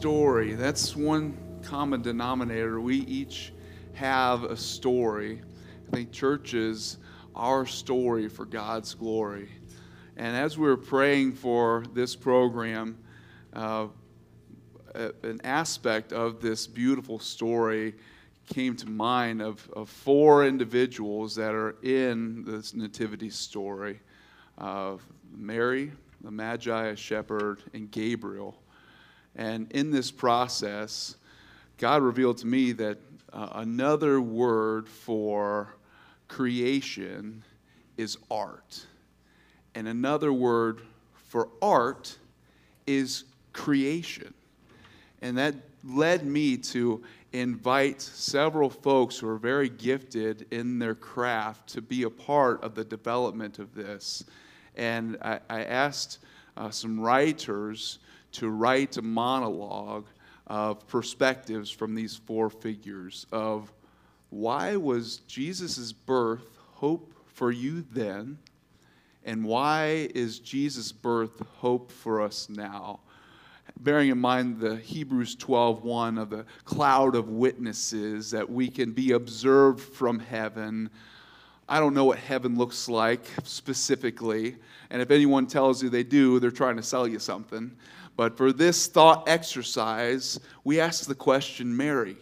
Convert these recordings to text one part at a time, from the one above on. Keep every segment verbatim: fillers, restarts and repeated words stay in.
story. That's one common denominator. We each have a story. I think church is our story for God's glory. And as we were praying for this program, uh, an aspect of this beautiful story came to mind of, of four individuals that are in this nativity story. Uh, Mary, the Magi, a shepherd, and Gabriel. And in this process, God revealed to me that uh, another word for creation is art. And another word for art is creation. And that led me to invite several folks who are very gifted in their craft to be a part of the development of this. And I, I asked uh, some writers to write a monologue of perspectives from these four figures of why was Jesus' birth hope for you then, and why is Jesus' birth hope for us now? Bearing in mind the Hebrews twelve one of the cloud of witnesses that we can be observed from heaven. I don't know what heaven looks like specifically, and if anyone tells you they do, they're trying to sell you something. But for this thought exercise, we ask the question, Mary,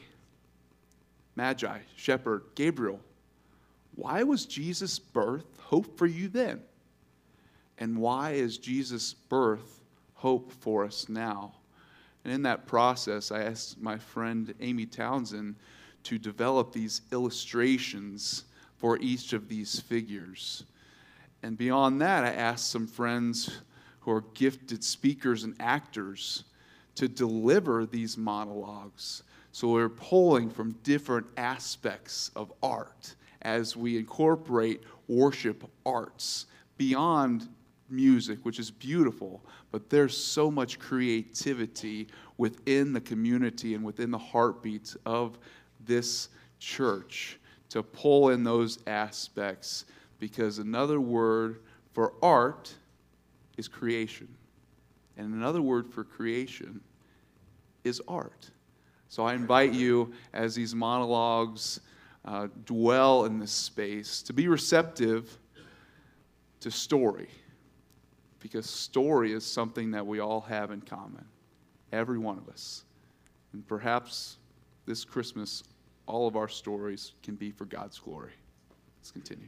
Magi, shepherd, Gabriel, why was Jesus' birth hope for you then? And why is Jesus' birth hope for us now? And in that process, I asked my friend Amy Townsend to develop these illustrations for each of these figures. And beyond that, I asked some friends who are gifted speakers and actors to deliver these monologues. So we're pulling from different aspects of art as we incorporate worship arts beyond music, which is beautiful, but there's so much creativity within the community and within the heartbeat of this church to pull in those aspects, because another word for art is creation, and another word for creation is art. So I invite you, as these monologues uh, dwell in this space, to be receptive to story, because story is something that we all have in common, every one of us. And perhaps this Christmas, all of our stories can be for God's glory. Let's continue.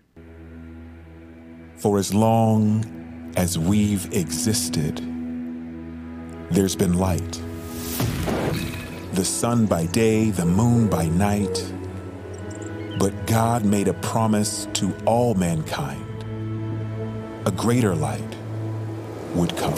For as long as we've existed, there's been light. The sun by day, the moon by night. But God made a promise to all mankind. A greater light would come.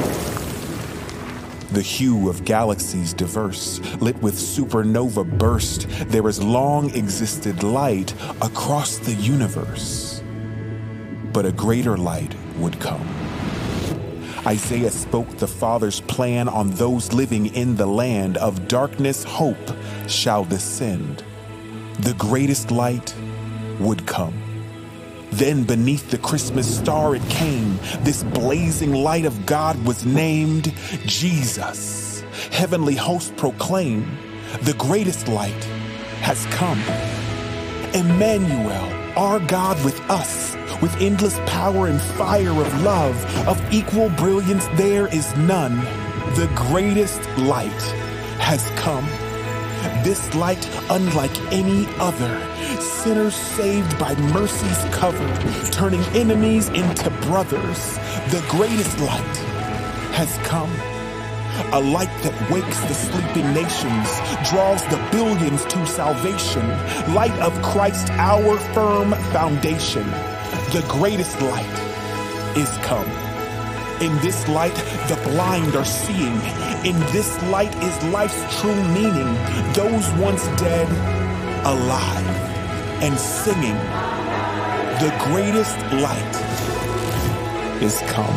The hue of galaxies diverse, lit with supernova burst, there has long existed light across the universe. But a greater light would come. Isaiah spoke the Father's plan on those living in the land of darkness. Hope shall descend. The greatest light would come. Then beneath the Christmas star it came. This blazing light of God was named Jesus. Heavenly hosts proclaim, the greatest light has come. Emmanuel, our God with us, with endless power and fire of love, of equal brilliance there is none. The greatest light has come. This light unlike any other, sinners saved by mercy's cover, turning enemies into brothers. The greatest light has come. A light that wakes the sleeping nations, draws the billions to salvation. Light of Christ, our firm foundation. The greatest light is come. In this light, the blind are seeing. In this light is life's true meaning. Those once dead, alive and singing. The greatest light is come.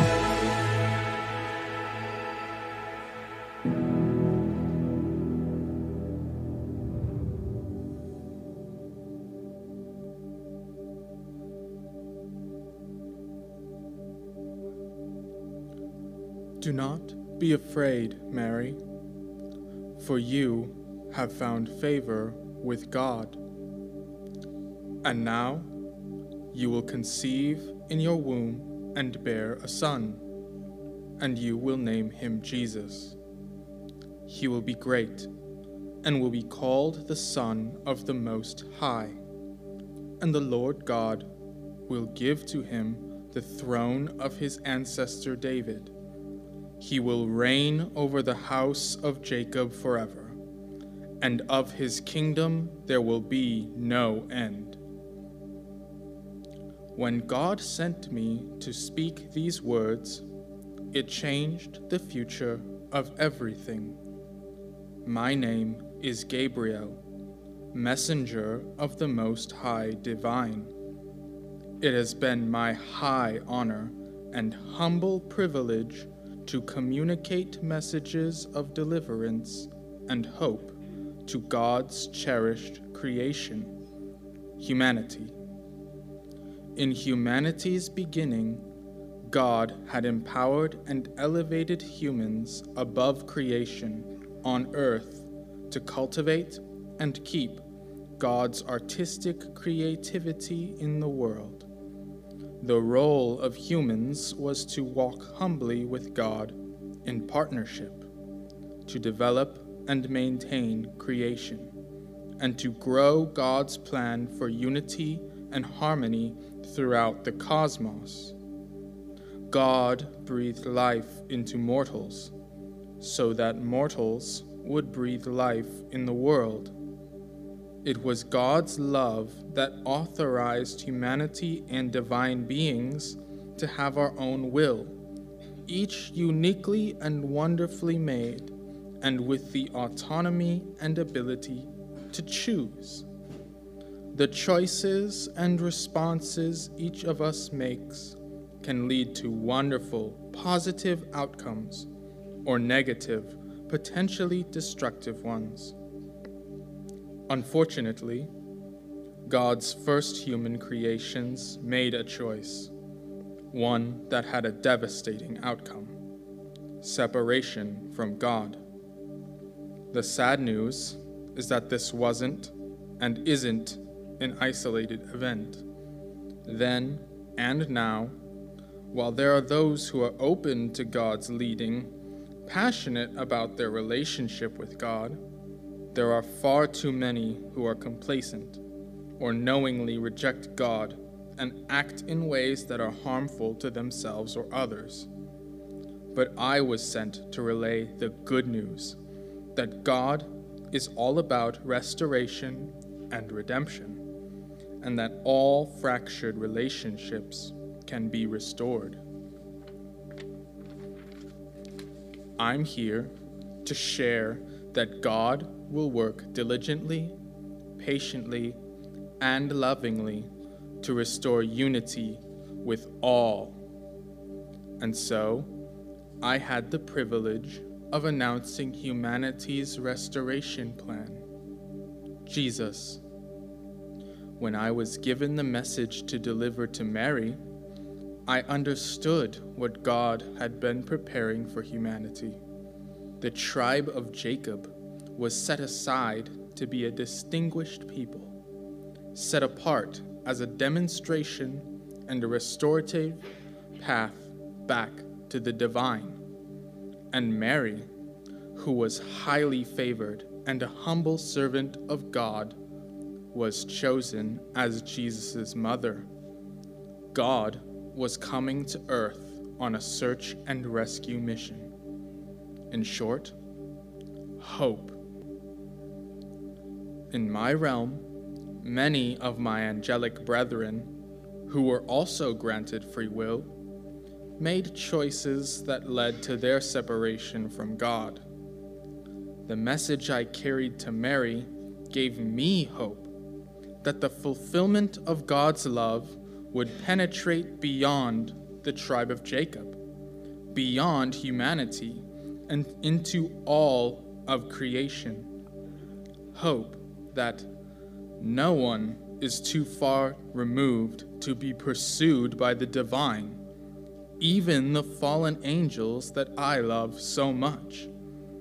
Do not be afraid, Mary, for you have found favor with God. And now you will conceive in your womb and bear a son, and you will name him Jesus. He will be great and will be called the Son of the Most High. And the Lord God will give to him the throne of his ancestor David. He will reign over the house of Jacob forever, and of his kingdom there will be no end. When God sent me to speak these words, it changed the future of everything. My name is Gabriel, messenger of the Most High Divine. It has been my high honor and humble privilege to communicate messages of deliverance and hope to God's cherished creation, humanity. In humanity's beginning, God had empowered and elevated humans above creation on earth to cultivate and keep God's artistic creativity in the world. The role of humans was to walk humbly with God in partnership, to develop and maintain creation, and to grow God's plan for unity and harmony throughout the cosmos. God breathed life into mortals, so that mortals would breathe life in the world. It was God's love that authorized humanity and divine beings to have our own will, each uniquely and wonderfully made, and with the autonomy and ability to choose. The choices and responses each of us makes can lead to wonderful, positive outcomes, or negative, potentially destructive ones. Unfortunately, God's first human creations made a choice, one that had a devastating outcome: separation from God. The sad news is that this wasn't and isn't an isolated event. Then and now, while there are those who are open to God's leading, passionate about their relationship with God, there are far too many who are complacent or knowingly reject God and act in ways that are harmful to themselves or others. But I was sent to relay the good news that God is all about restoration and redemption, and that all fractured relationships can be restored. I'm here to share that God will work diligently, patiently, and lovingly to restore unity with all. And so, I had the privilege of announcing humanity's restoration plan, Jesus. When I was given the message to deliver to Mary, I understood what God had been preparing for humanity. The tribe of Jacob was set aside to be a distinguished people, set apart as a demonstration and a restorative path back to the divine. And Mary, who was highly favored and a humble servant of God, was chosen as Jesus' mother. God was coming to earth on a search and rescue mission. In short, hope. In my realm, many of my angelic brethren, who were also granted free will, made choices that led to their separation from God. The message I carried to Mary gave me hope that the fulfillment of God's love would penetrate beyond the tribe of Jacob, beyond humanity, and into all of creation. Hope that no one is too far removed to be pursued by the divine, even the fallen angels that I love so much.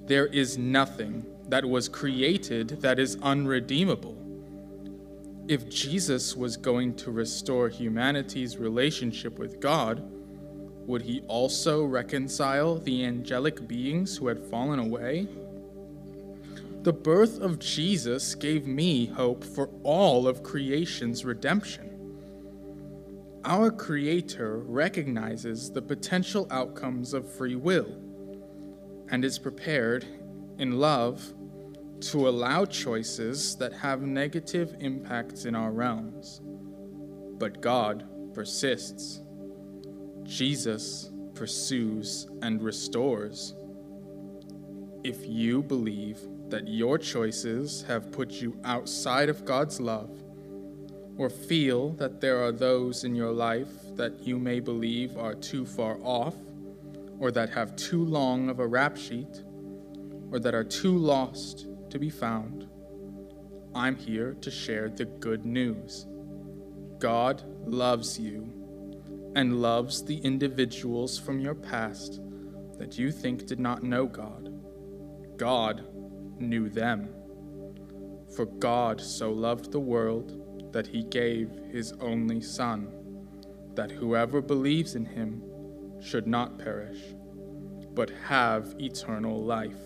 There is nothing that was created that is unredeemable. If Jesus was going to restore humanity's relationship with God, would he also reconcile the angelic beings who had fallen away? The birth of Jesus gave me hope for all of creation's redemption. Our Creator recognizes the potential outcomes of free will and is prepared, in love, to allow choices that have negative impacts in our realms. But God persists. Jesus pursues and restores. If you believe that your choices have put you outside of God's love, or feel that there are those in your life that you may believe are too far off, or that have too long of a rap sheet, or that are too lost to be found, I'm here to share the good news. God loves you and loves the individuals from your past that you think did not know God. God knew them. For God so loved the world that he gave his only Son, that whoever believes in him should not perish, but have eternal life.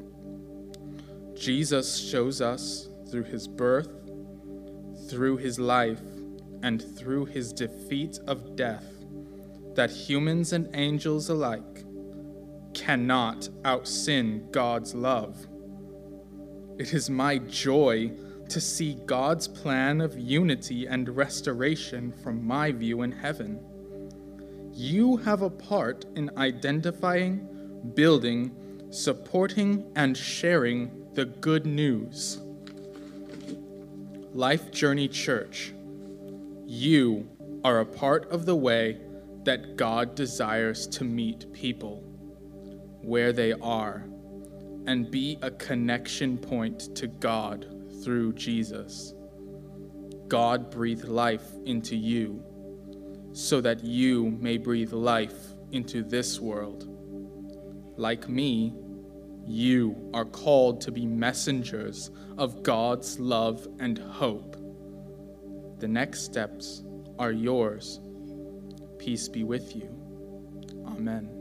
Jesus shows us through his birth, through his life, and through his defeat of death, that humans and angels alike cannot out-sin God's love. It is my joy to see God's plan of unity and restoration from my view in heaven. You have a part in identifying, building, supporting, and sharing the good news. Life Journey Church, you are a part of the way that God desires to meet people where they are and be a connection point to God through Jesus. God breathed life into you so that you may breathe life into this world. Like me, you are called to be messengers of God's love and hope. The next steps are yours. Peace be with you. Amen.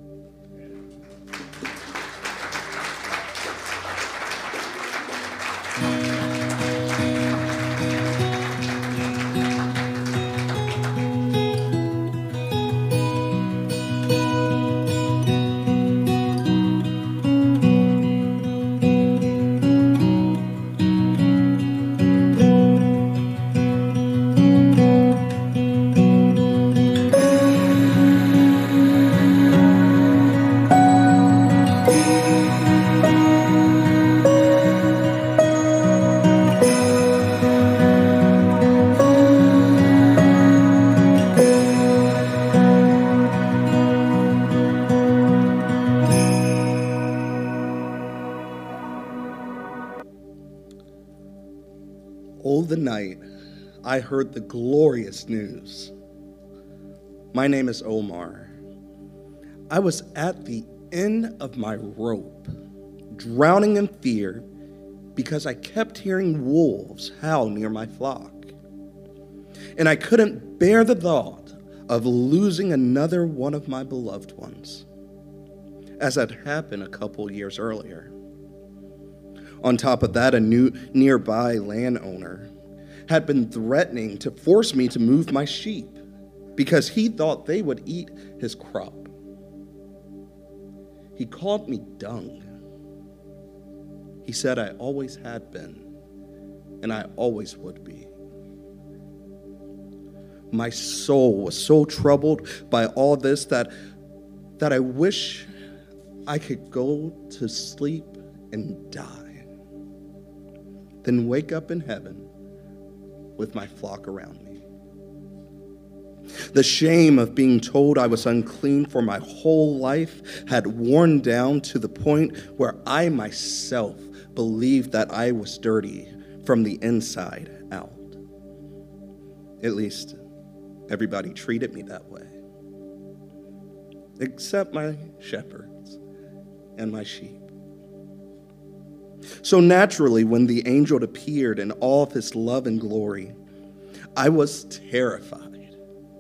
Oh, the night I heard the glorious news. My name is Omar. I was at the end of my rope, drowning in fear because I kept hearing wolves howl near my flock. And I couldn't bear the thought of losing another one of my beloved ones, as had happened a couple years earlier. On top of that, a new nearby landowner had been threatening to force me to move my sheep because he thought they would eat his crop. He called me dung. He said I always had been, and I always would be. My soul was so troubled by all this that, that I wish I could go to sleep and die, then wake up in heaven with my flock around me. The shame of being told I was unclean for my whole life had worn down to the point where I myself believed that I was dirty from the inside out. At least, everybody treated me that way, except my shepherds and my sheep. So naturally, when the angel appeared in all of his love and glory, I was terrified.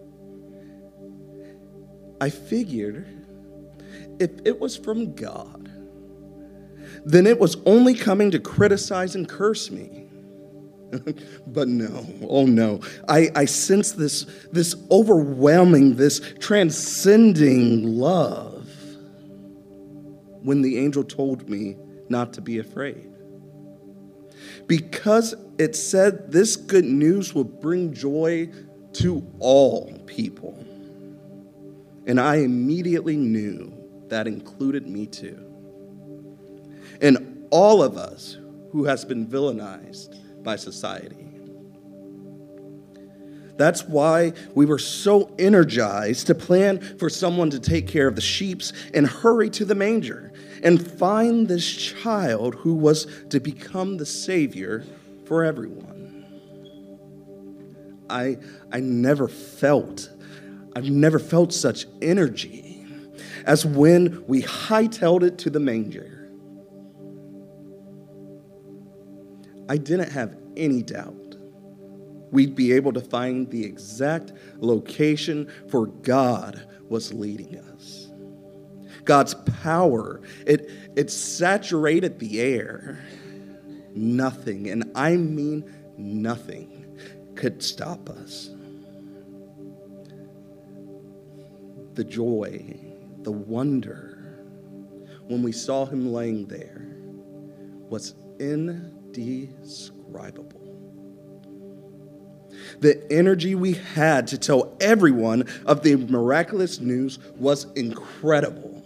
I figured if it was from God, then it was only coming to criticize and curse me. But no, oh no, I, I sense this, this overwhelming, this transcending love when the angel told me not to be afraid. Because it said this good news will bring joy to all people. And I immediately knew that included me too. And all of us who has been villainized by society. That's why we were so energized to plan for someone to take care of the sheep and hurry to the manger and find this child who was to become the Savior for everyone. I, I never felt, I've never felt such energy as when we hightailed it to the manger. I didn't have any doubt we'd be able to find the exact location, for God was leading us. God's power, it, it saturated the air. Nothing, and I mean nothing, could stop us. The joy, the wonder, when we saw him laying there, was indescribable. The energy we had to tell everyone of the miraculous news was incredible.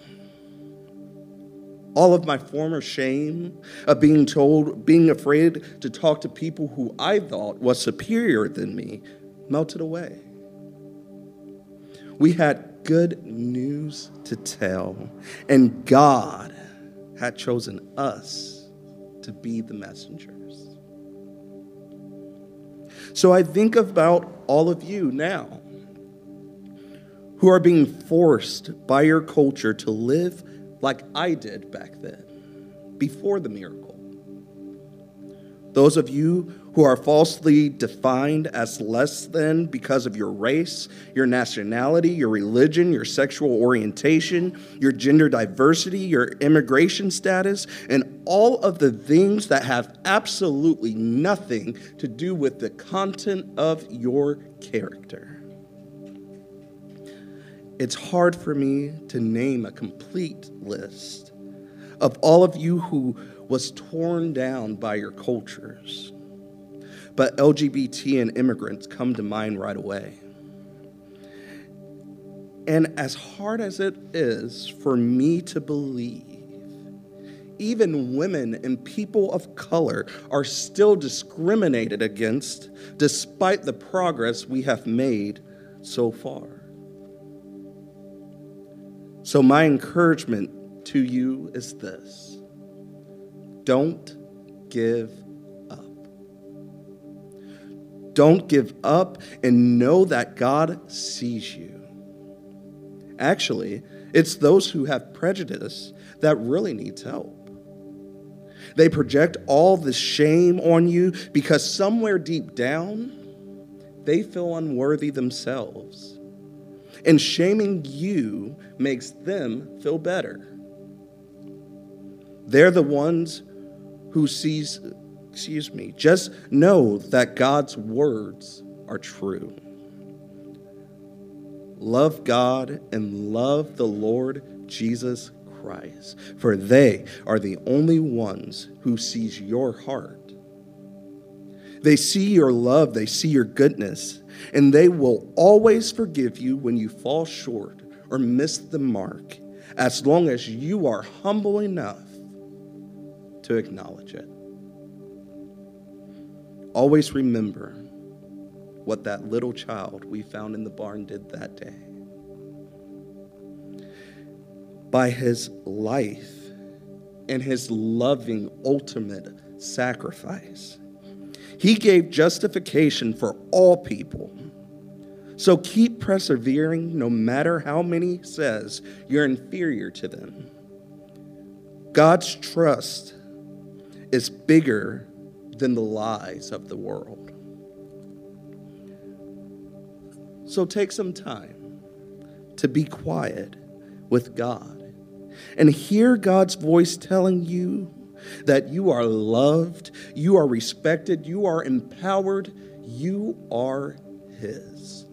All of my former shame of being told, being afraid to talk to people who I thought was superior than me melted away. We had good news to tell, and God had chosen us to be the messengers. So I think about all of you now who are being forced by your culture to live like I did back then, before the miracle. Those of you who are falsely defined as less than because of your race, your nationality, your religion, your sexual orientation, your gender diversity, your immigration status, and all of the things that have absolutely nothing to do with the content of your character. It's hard for me to name a complete list of all of you who was torn down by your cultures. But L G B T and immigrants come to mind right away. And as hard as it is for me to believe, even women and people of color are still discriminated against despite the progress we have made so far. So my encouragement to you is this: don't give up. Don't give up, and know that God sees you. Actually, it's those who have prejudice that really need help. They project all this shame on you because somewhere deep down, they feel unworthy themselves. And shaming you makes them feel better. They're the ones who sees, excuse me, just know that God's words are true. Love God and love the Lord Jesus Christ, for they are the only ones who sees your heart. They see your love, they see your goodness, and they will always forgive you when you fall short or miss the mark, as long as you are humble enough to acknowledge it. Always remember what that little child we found in the barn did that day. By his life and his loving ultimate sacrifice, he gave justification for all people. So keep persevering no matter how many says you're inferior to them. God's trust is bigger than the lies of the world. So take some time to be quiet with God and hear God's voice telling you that you are loved, you are respected, you are empowered, you are His.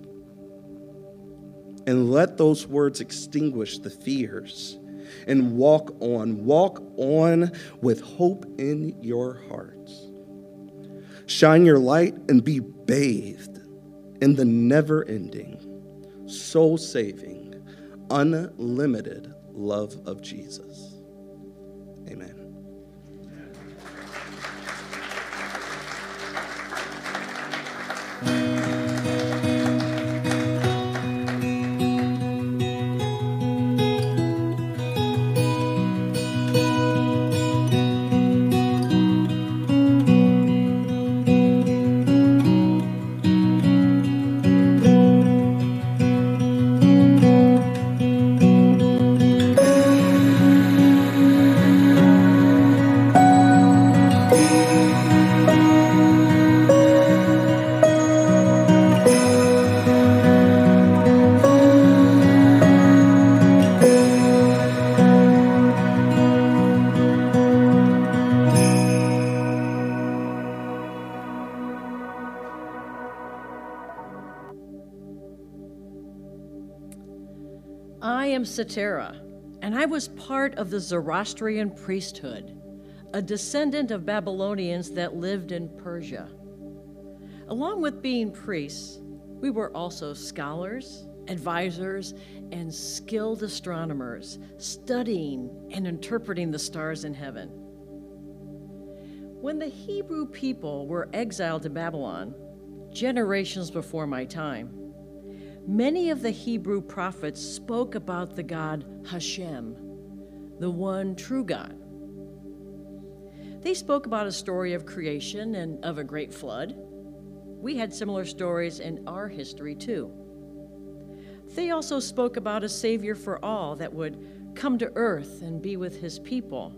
And let those words extinguish the fears and walk on. Walk on with hope in your hearts. Shine your light and be bathed in the never-ending, soul-saving, unlimited love of Jesus. Amen. I am Satara, and I was part of the Zoroastrian priesthood, a descendant of Babylonians that lived in Persia. Along with being priests, we were also scholars, advisors, and skilled astronomers, studying and interpreting the stars in heaven. When the Hebrew people were exiled to Babylon, generations before my time, many of the Hebrew prophets spoke about the God Hashem, the one true God. They spoke about a story of creation and of a great flood. We had similar stories in our history too. They also spoke about a Savior for all that would come to earth and be with his people,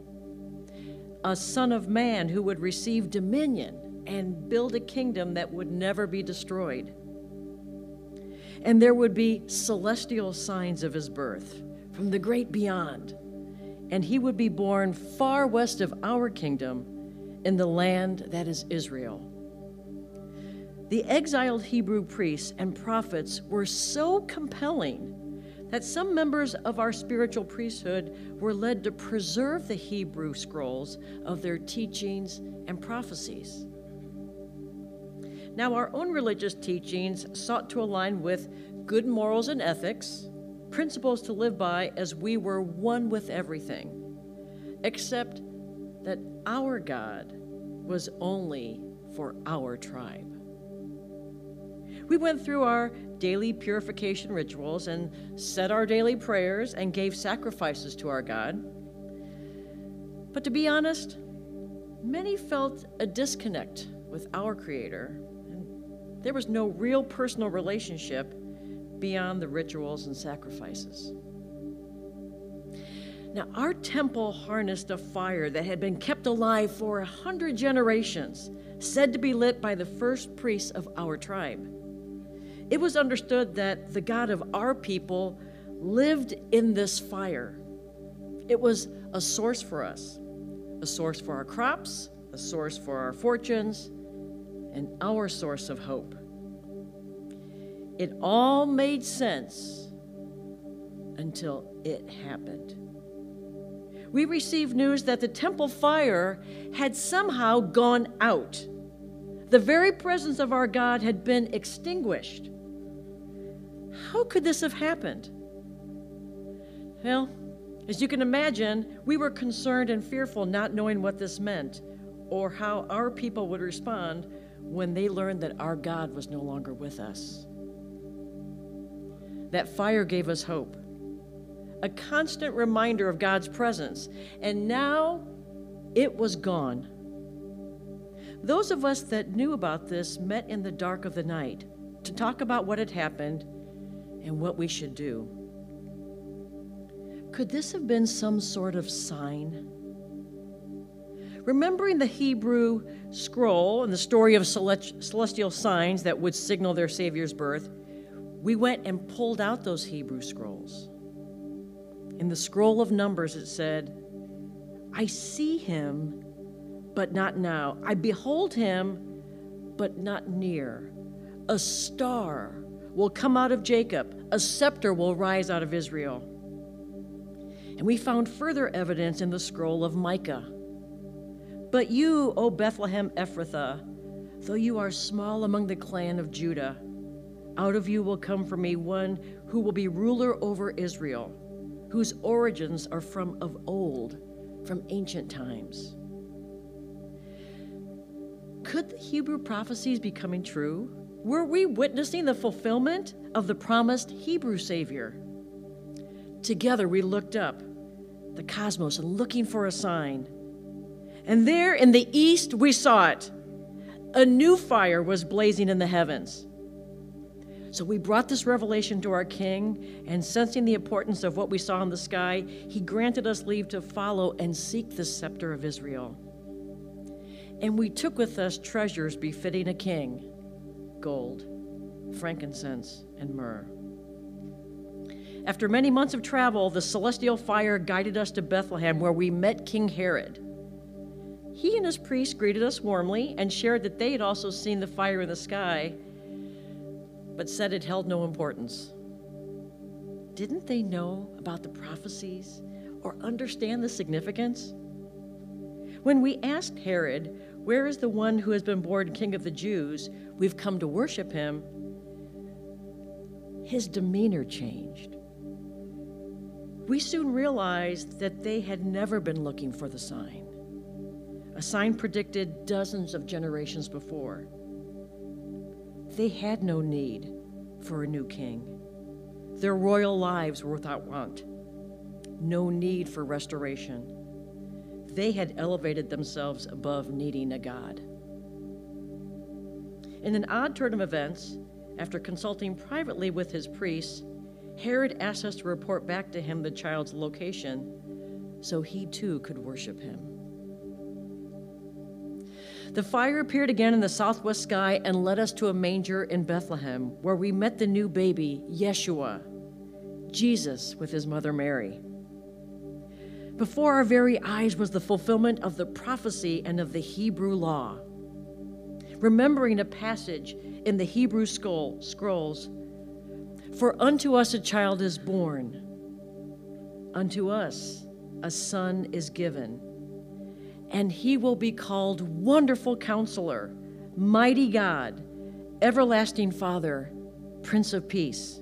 a Son of Man who would receive dominion and build a kingdom that would never be destroyed. And there would be celestial signs of his birth from the great beyond. And he would be born far west of our kingdom in the land that is Israel. The exiled Hebrew priests and prophets were so compelling that some members of our spiritual priesthood were led to preserve the Hebrew scrolls of their teachings and prophecies. Now, our own religious teachings sought to align with good morals and ethics, principles to live by as we were one with everything, except that our God was only for our tribe. We went through our daily purification rituals and said our daily prayers and gave sacrifices to our God. But to be honest, many felt a disconnect with our Creator. There was no real personal relationship beyond the rituals and sacrifices. Now, our temple harnessed a fire that had been kept alive for a hundred generations, said to be lit by the first priests of our tribe. It was understood that the God of our people lived in this fire. It was a source for us, a source for our crops, a source for our fortunes, and our source of hope. It all made sense until it happened. We received news that the temple fire had somehow gone out. The very presence of our God had been extinguished. How could this have happened? Well, as you can imagine, we were concerned and fearful, not knowing what this meant or how our people would respond when they learned that our God was no longer with us. That fire gave us hope, a constant reminder of God's presence, and now it was gone. Those of us that knew about this met in the dark of the night to talk about what had happened and what we should do. Could this have been some sort of sign? Remembering the Hebrew scroll and the story of celestial signs that would signal their Savior's birth, we went and pulled out those Hebrew scrolls. In the scroll of Numbers, it said, I see him, but not now. I behold him, but not near. A star will come out of Jacob. A scepter will rise out of Israel. And we found further evidence in the scroll of Micah. But you, O Bethlehem Ephrathah, though you are small among the clan of Judah, out of you will come for me one who will be ruler over Israel, whose origins are from of old, from ancient times. Could the Hebrew prophecies be coming true? Were we witnessing the fulfillment of the promised Hebrew Savior? Together we looked up the cosmos and looking for a sign. And there in the east we saw it. A new fire was blazing in the heavens. So we brought this revelation to our king, and sensing the importance of what we saw in the sky, he granted us leave to follow and seek the scepter of Israel. And we took with us treasures befitting a king: gold, frankincense, and myrrh. After many months of travel, the celestial fire guided us to Bethlehem, where we met King Herod. He and his priests greeted us warmly and shared that they had also seen the fire in the sky, but said it held no importance. Didn't they know about the prophecies or understand the significance? When we asked Herod, where is the one who has been born King of the Jews? We've come to worship him. His demeanor changed. We soon realized that they had never been looking for the sign, a sign predicted dozens of generations before. They had no need for a new king. Their royal lives were without want, no need for restoration. They had elevated themselves above needing a God. In an odd turn of events, after consulting privately with his priests, Herod asked us to report back to him the child's location so he too could worship him. The fire appeared again in the southwest sky and led us to a manger in Bethlehem, where we met the new baby, Yeshua, Jesus with his mother Mary. Before our very eyes was the fulfillment of the prophecy and of the Hebrew law. Remembering a passage in the Hebrew scrolls, for unto us a child is born, unto us a son is given, and he will be called Wonderful Counselor, Mighty God, Everlasting Father, Prince of Peace.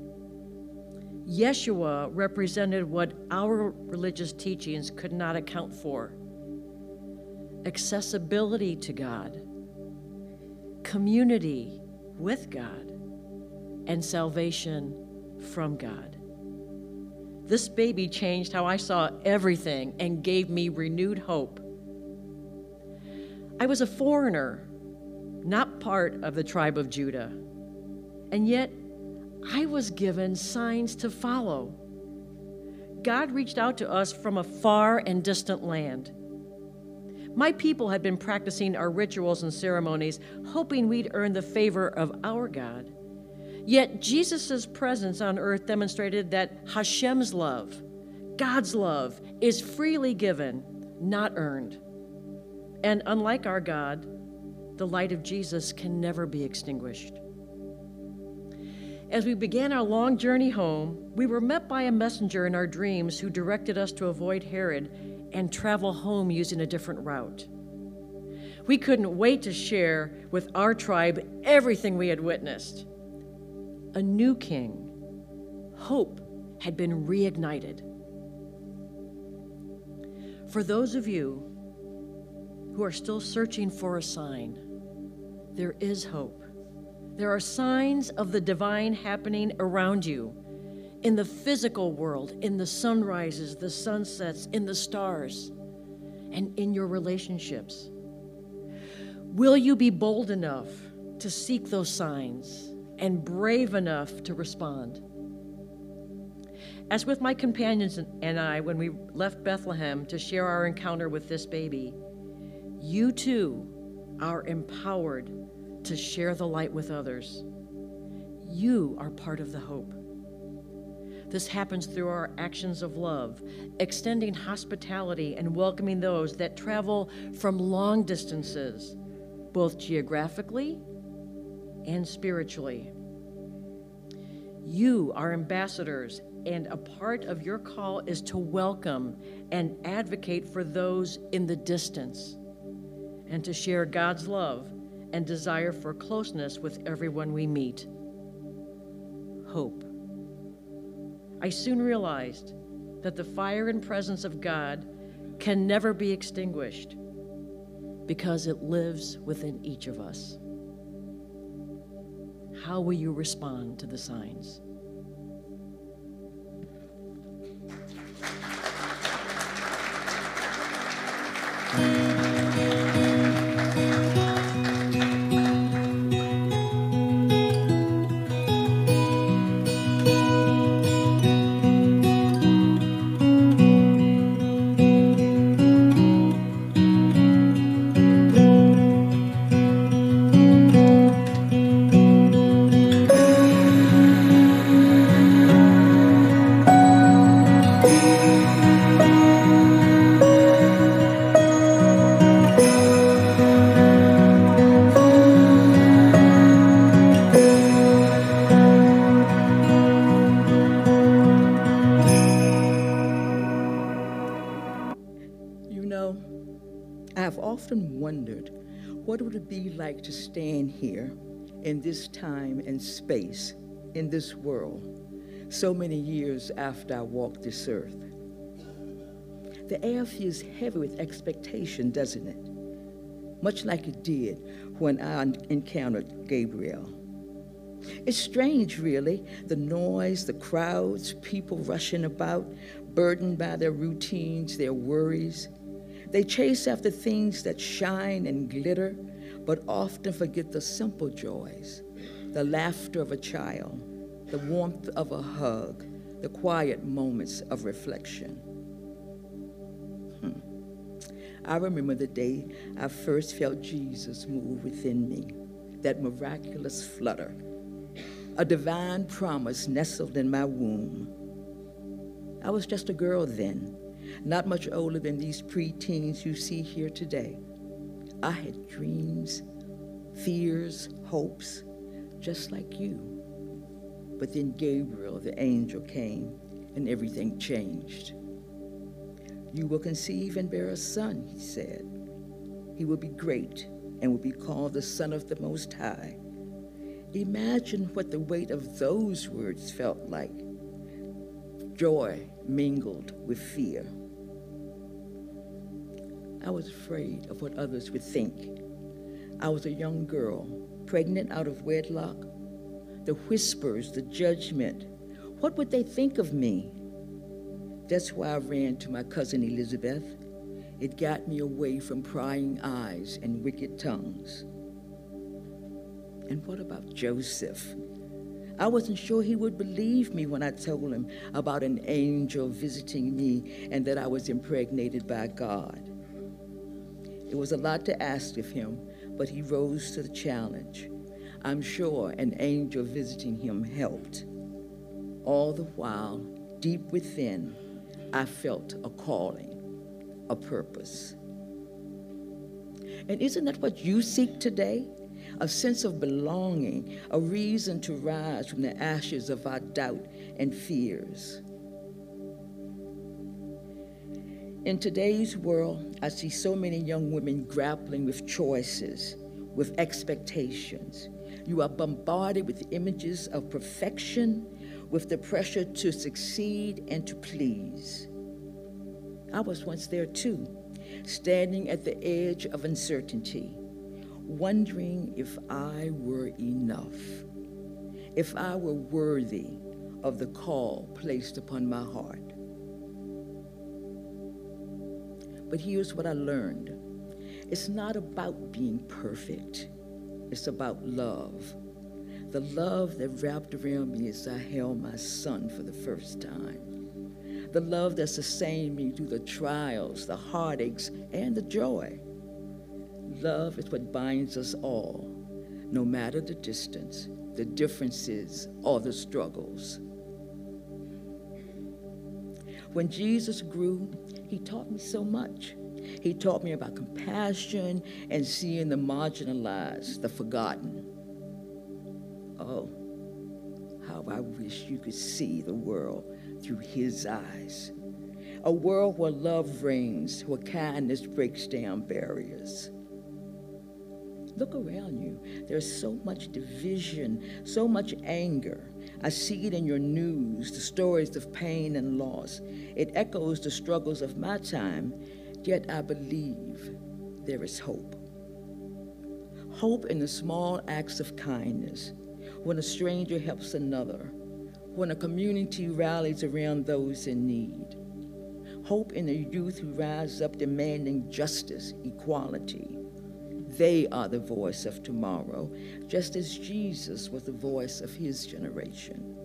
Yeshua represented what our religious teachings could not account for: accessibility to God, community with God, and salvation from God. This baby changed how I saw everything and gave me renewed hope. I was a foreigner, not part of the tribe of Judah, and yet I was given signs to follow. God reached out to us from a far and distant land. My people had been practicing our rituals and ceremonies, hoping we'd earn the favor of our God. Yet Jesus' presence on earth demonstrated that Hashem's love, God's love, is freely given, not earned. And unlike our God, the light of Jesus can never be extinguished. As we began our long journey home, we were met by a messenger in our dreams who directed us to avoid Herod and travel home using a different route. We couldn't wait to share with our tribe everything we had witnessed. A new king, hope, had been reignited. For those of you who are still searching for a sign, there is hope. There are signs of the divine happening around you, in the physical world, in the sunrises, the sunsets, in the stars, and in your relationships. Will you be bold enough to seek those signs and brave enough to respond? As with my companions and I, when we left Bethlehem to share our encounter with this baby, You too are empowered to share the light with others. You are part of the hope. This happens through our actions of love, extending hospitality and welcoming those that travel from long distances, both geographically and spiritually. You are ambassadors, and a part of your call is to welcome and advocate for those in the distance, and to share God's love and desire for closeness with everyone we meet. Hope. I soon realized that the fire and presence of God can never be extinguished because it lives within each of us. How will you respond to the signs? Often wondered what would it be like to stand here in this time and space, in this world, so many years after I walked this earth. The air feels heavy with expectation, doesn't it? Much like it did when I encountered Gabriel. It's strange, really, the noise, the crowds, people rushing about, burdened by their routines, their worries. They chase after things that shine and glitter, but often forget the simple joys, the laughter of a child, the warmth of a hug, the quiet moments of reflection. Hmm. I remember the day I first felt Jesus move within me, that miraculous flutter, a divine promise nestled in my womb. I was just a girl then, not much older than these preteens you see here today. I had dreams, fears, hopes, just like you. But then Gabriel, the angel, came and everything changed. You will conceive and bear a son, he said. He will be great and will be called the Son of the Most High. Imagine what the weight of those words felt like. Joy mingled with fear. I was afraid of what others would think. I was a young girl, pregnant out of wedlock. The whispers, the judgment, what would they think of me? That's why I ran to my cousin Elizabeth. It got me away from prying eyes and wicked tongues. And what about Joseph? I wasn't sure he would believe me when I told him about an angel visiting me and that I was impregnated by God. It was a lot to ask of him, but he rose to the challenge. I'm sure an angel visiting him helped. All the while, deep within, I felt a calling, a purpose. And isn't that what you seek today? A sense of belonging, a reason to rise from the ashes of our doubt and fears. In today's world, I see so many young women grappling with choices, with expectations. You are bombarded with images of perfection, with the pressure to succeed and to please. I was once there too, standing at the edge of uncertainty, wondering if I were enough, if I were worthy of the call placed upon my heart. But here's what I learned. It's not about being perfect. It's about love. The love that wrapped around me as I held my son for the first time. The love that sustained me through the trials, the heartaches, and the joy. love is what binds us all, no matter the distance, the differences, or the struggles. When Jesus grew, he taught me so much. He taught me about compassion and seeing the marginalized, the forgotten. Oh, how I wish you could see the world through his eyes. A world where love reigns, where kindness breaks down barriers. Look around you. There's so much division, so much anger. I see it in your news, the stories of pain and loss. It echoes the struggles of my time, yet I believe there is hope. Hope in the small acts of kindness, when a stranger helps another, when a community rallies around those in need. Hope in the youth who rise up demanding justice, equality. They are the voice of tomorrow, just as Jesus was the voice of his generation.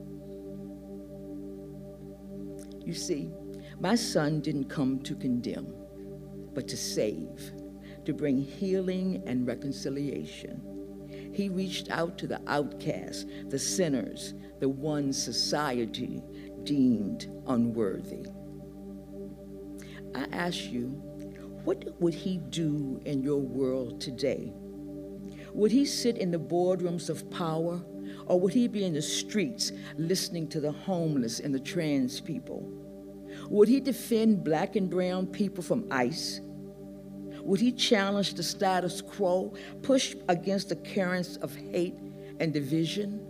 You see, my son didn't come to condemn, but to save, to bring healing and reconciliation. He reached out to the outcasts, the sinners, the ones society deemed unworthy. I ask you, what would he do in your world today? Would he sit in the boardrooms of power, or would he be in the streets listening to the homeless and the trans people? Would he defend black and brown people from ICE? Would he challenge the status quo, push against the currents of hate and division?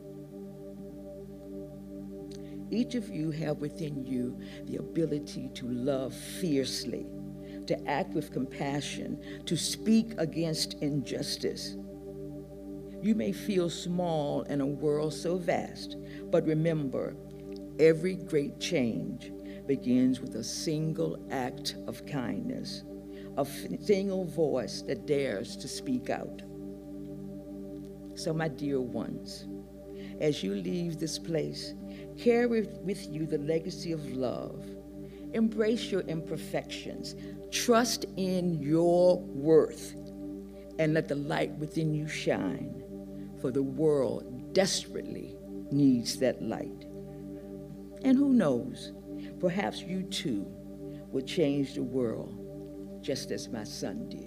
Each of you have within you the ability to love fiercely, to act with compassion, to speak against injustice. You may feel small in a world so vast, but remember, every great change begins with a single act of kindness, a single voice that dares to speak out. So, my dear ones, as you leave this place, carry with you the legacy of love. Embrace your imperfections. Trust in your worth, and let the light within you shine, for the world desperately needs that light. And who knows, perhaps you too will change the world just as my son did.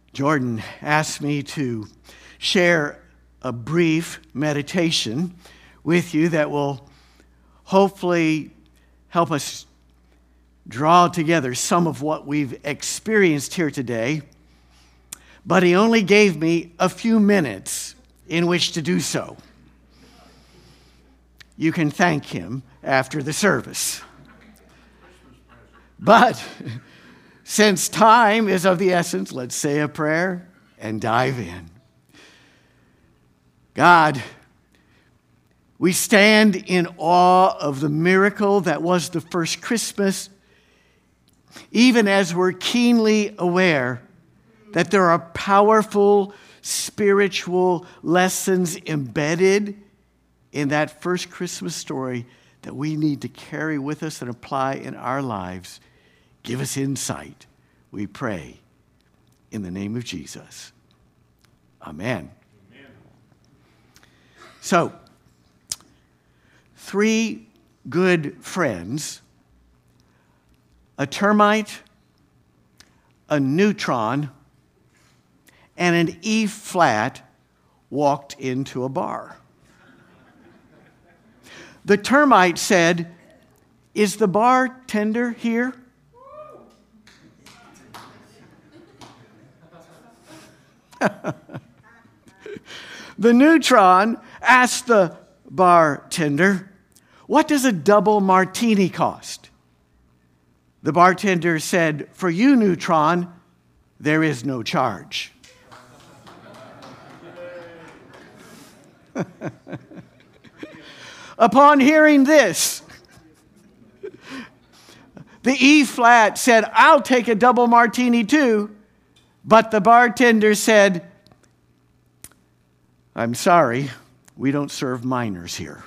Jordan asked me to share a brief meditation with you that will hopefully help us draw together some of what we've experienced here today. But he only gave me a few minutes in which to do so. You can thank him after the service. But since time is of the essence, let's say a prayer and dive in. God, we stand in awe of the miracle that was the first Christmas, even as we're keenly aware that there are powerful spiritual lessons embedded in that first Christmas story that we need to carry with us and apply in our lives. Give us insight, we pray, in the name of Jesus. Amen. Amen. So, three good friends, a termite, a neutron, and an E-flat walked into a bar. The termite said, "Is the bartender here?" The neutron asked the bartender, "What does a double martini cost?" The bartender said, "For you, neutron, there is no charge." Upon hearing this, the E-flat said, "I'll take a double martini too." But the bartender said, "I'm sorry, we don't serve minors here."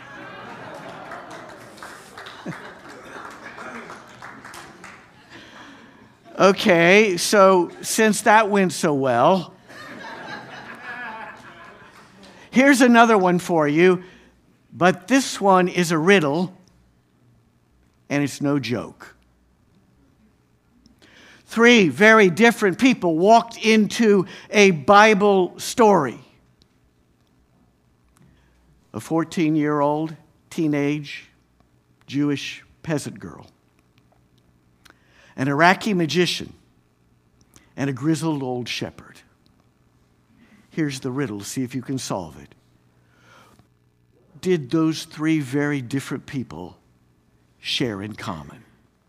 Okay, so since that went so well, here's another one for you, but this one is a riddle, and it's no joke. Three very different people walked into a Bible story. A fourteen-year-old teenage Jewish peasant girl, an Iraqi magician, and a grizzled old shepherd. Here's the riddle. See if you can solve it. Did those three very different people share in common?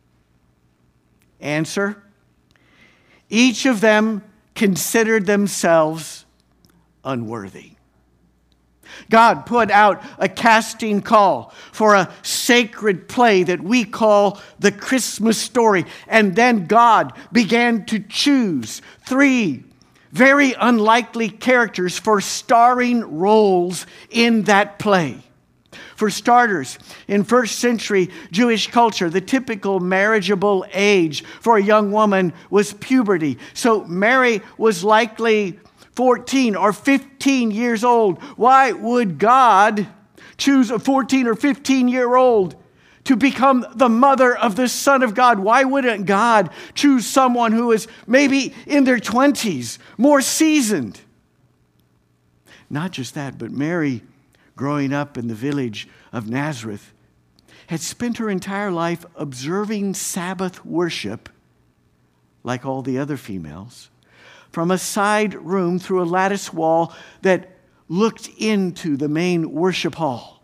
Answer: each of them considered themselves unworthy. God put out a casting call for a sacred play that we call the Christmas story. And then God began to choose three very unlikely characters for starring roles in that play. For starters, in first century Jewish culture, the typical marriageable age for a young woman was puberty. So Mary was likely fourteen or fifteen years old. Why would God choose a fourteen or fifteen year old to become the mother of the Son of God? Why wouldn't God choose someone who is maybe in their twenties, more seasoned? Not just that, but Mary, growing up in the village of Nazareth, had spent her entire life observing Sabbath worship, like all the other females, from a side room through a lattice wall that looked into the main worship hall.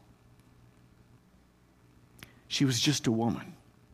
She was just a woman.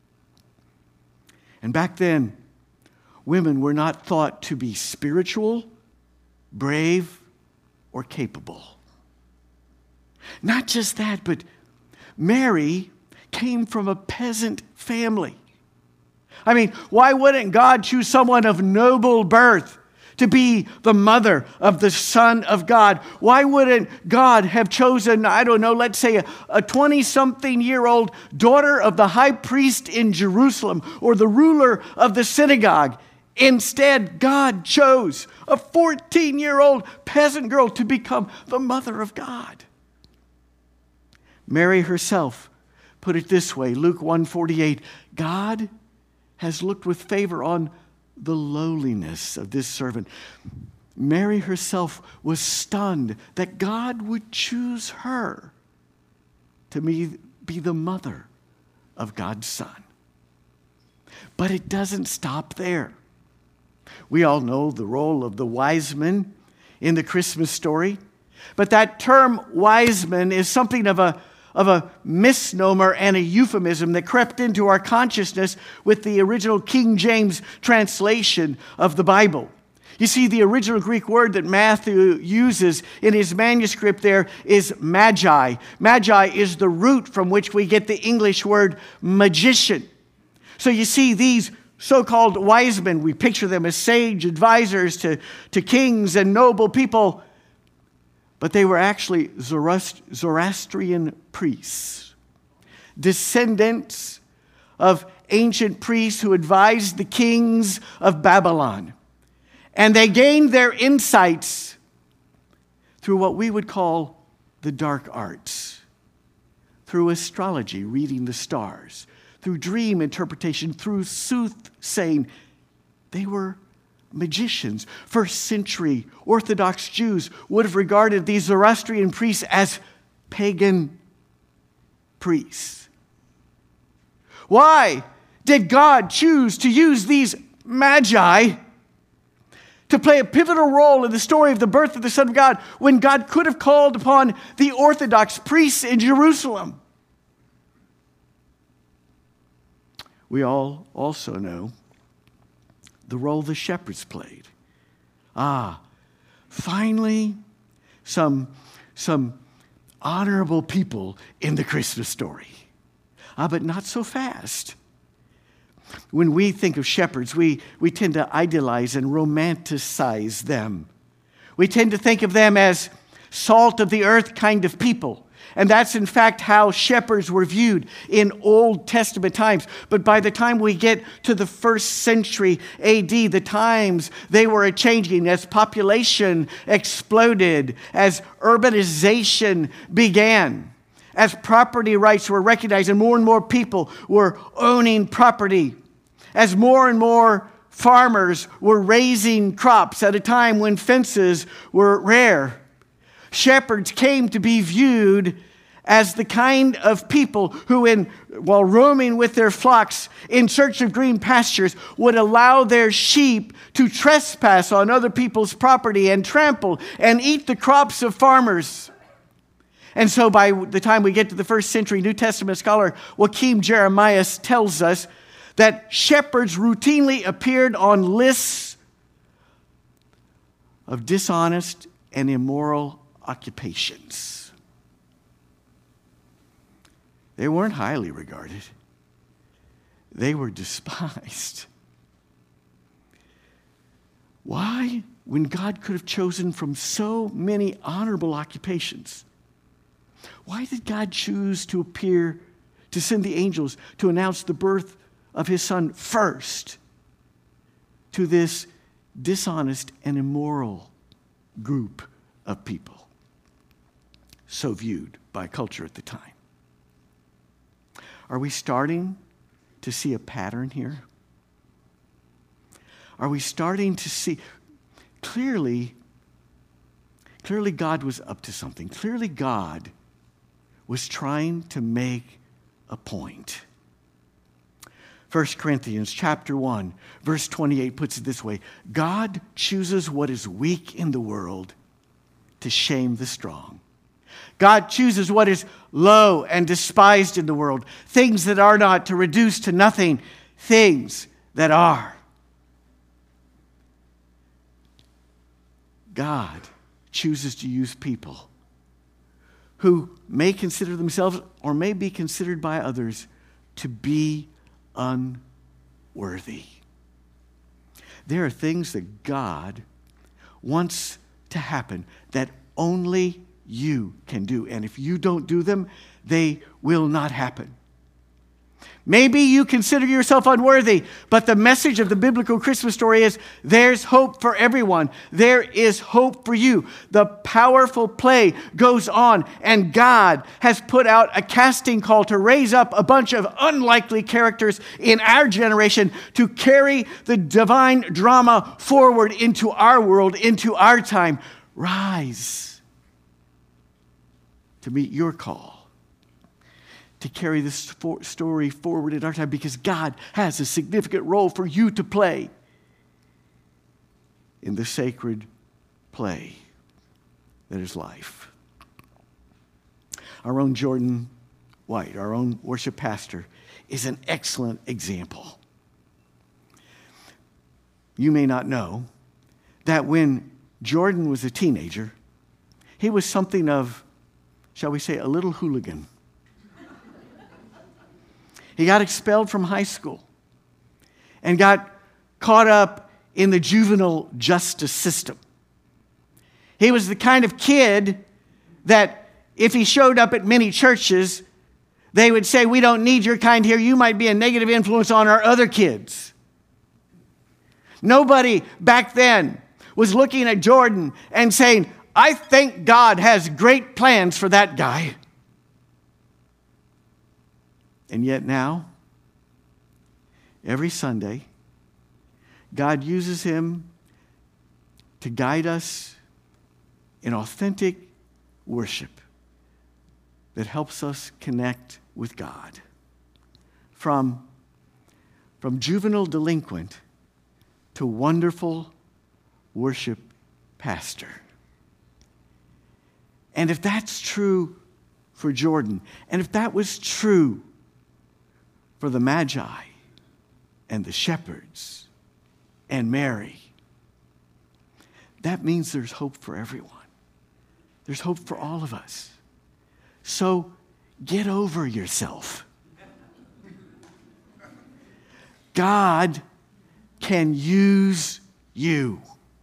And back then, women were not thought to be spiritual, brave, or capable. Not just that, but Mary came from a peasant family. I mean, why wouldn't God choose someone of noble birth to be the mother of the Son of God? Why wouldn't God have chosen, I don't know, let's say a twenty-something-year-old daughter of the high priest in Jerusalem or the ruler of the synagogue? Instead, God chose a fourteen-year-old peasant girl to become the mother of God. Mary herself put it this way, Luke one forty-eight, God has looked with favor on the lowliness of this servant. Mary herself was stunned that God would choose her to be, be the mother of God's Son. But it doesn't stop there. We all know the role of the wise men in the Christmas story, but that term wise men is something of a of a misnomer and a euphemism that crept into our consciousness with the original King James translation of the Bible. You see, the original Greek word that Matthew uses in his manuscript there is magi. Magi is the root from which we get the English word magician. So you see, these so-called wise men, we picture them as sage advisors to, to kings and noble people, but they were actually Zoroastrian priests, descendants of ancient priests who advised the kings of Babylon. And they gained their insights through what we would call the dark arts, through astrology, reading the stars, through dream interpretation, through soothsaying. They were magicians. First century Orthodox Jews would have regarded these Zoroastrian priests as pagan priests. Why did God choose to use these magi to play a pivotal role in the story of the birth of the Son of God when God could have called upon the Orthodox priests in Jerusalem? We all also know the role the shepherds played. Ah, finally, some, some honorable people in the Christmas story. Ah, but not so fast. When we think of shepherds, we, we tend to idealize and romanticize them. We tend to think of them as salt of the earth kind of people. And that's in fact how shepherds were viewed in Old Testament times. But by the time we get to the first century A D, the times they were a-changing as population exploded, as urbanization began, as property rights were recognized and more and more people were owning property, as more and more farmers were raising crops at a time when fences were rare. Shepherds came to be viewed as the kind of people who, in, while roaming with their flocks in search of green pastures, would allow their sheep to trespass on other people's property and trample and eat the crops of farmers. And so by the time we get to the first century, New Testament scholar Joachim Jeremias tells us that shepherds routinely appeared on lists of dishonest and immoral occupations. They weren't highly regarded. They were despised. Why? When God could have chosen from so many honorable occupations, why did God choose to appear, to send the angels to announce the birth of his Son first to this dishonest and immoral group of people? So viewed by culture at the time. Are we starting to see a pattern here? Are we starting to see, clearly, clearly God was up to something. Clearly God was trying to make a point. First Corinthians chapter one, verse twenty-eight puts it this way: God chooses what is weak in the world to shame the strong. God chooses what is low and despised in the world, things that are not, to reduce to nothing things that are. God chooses to use people who may consider themselves, or may be considered by others, to be unworthy. There are things that God wants to happen that only you can do. And if you don't do them, they will not happen. Maybe you consider yourself unworthy, but the message of the biblical Christmas story is there's hope for everyone. There is hope for you. The powerful play goes on, and God has put out a casting call to raise up a bunch of unlikely characters in our generation to carry the divine drama forward into our world, into our time. Rise to meet your call, to carry this story forward in our time, because God has a significant role for you to play in the sacred play that is life. Our own Jordan White, our own worship pastor, is an excellent example. You may not know that when Jordan was a teenager, he was something of, shall we say, a little hooligan. He got expelled from high school and got caught up in the juvenile justice system. He was the kind of kid that if he showed up at many churches, they would say, "We don't need your kind here. You might be a negative influence on our other kids." Nobody back then was looking at Jordan and saying, "I think God has great plans for that guy." And yet now, every Sunday, God uses him to guide us in authentic worship that helps us connect with God. From, from juvenile delinquent to wonderful worship pastor. And if that's true for Jordan, and if that was true for the Magi and the shepherds and Mary, that means there's hope for everyone. There's hope for all of us. So get over yourself. God can use you.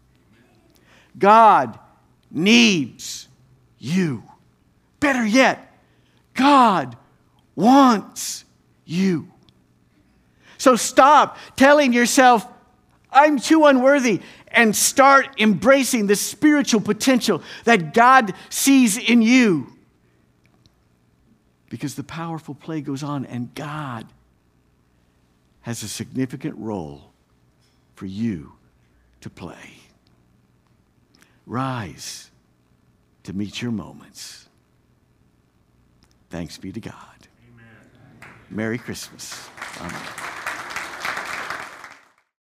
God needs you. Better yet, God wants you. So stop telling yourself, "I'm too unworthy," and start embracing the spiritual potential that God sees in you. Because the powerful play goes on, and God has a significant role for you to play. Rise to meet your moments. Thanks be to God. Amen. Merry Christmas. Amen.